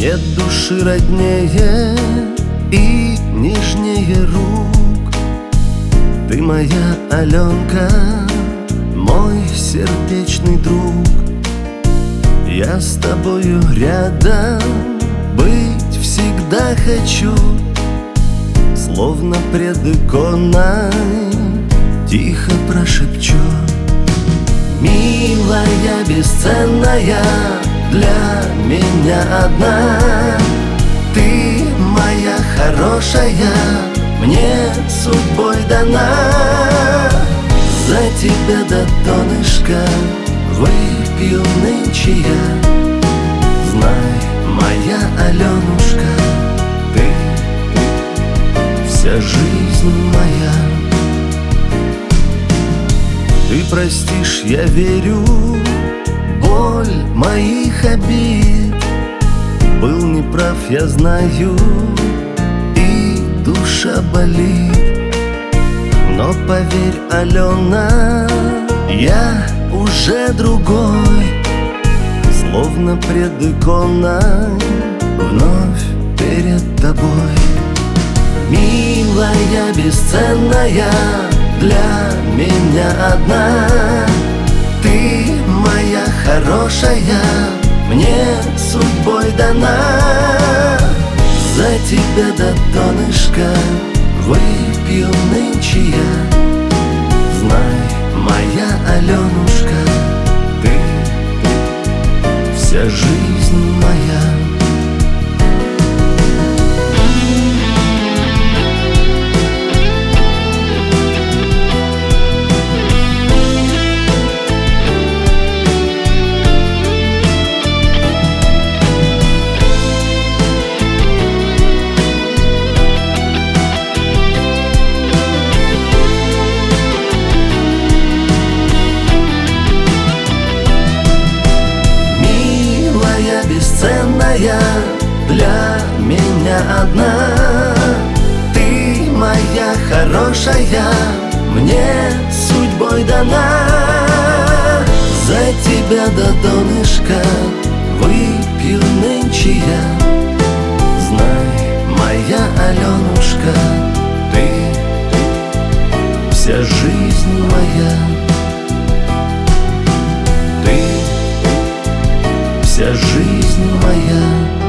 Нет души роднее и нежнее рук. Ты моя Аленка, мой сердечный друг. Я с тобою рядом быть всегда хочу. Словно пред иконой тихо прошепчу: милая, бесценная, для меня одна. Ты моя хорошая, мне судьбой дана. За тебя до донышка выпью нынче я. Знай, моя Аленушка, ты вся жизнь моя. Ты простишь, я верю, боль моих обид. Был неправ, я знаю, и душа болит. Но поверь, Алена, я уже другой. Словно пред иконой, вновь перед тобой. Милая, бесценная, для меня одна. Ты моя хорошая, мне судьбой дана. За тебя до донышка выпью нынче я. Знай, моя Аленушка, ты вся жизнь моя. Бесценная, для меня одна. Ты моя хорошая, мне судьбой дана. За тебя до донышка выпью нынче я. Знай, моя Аленушка, ты вся жизнь моя. Вся жизнь моя.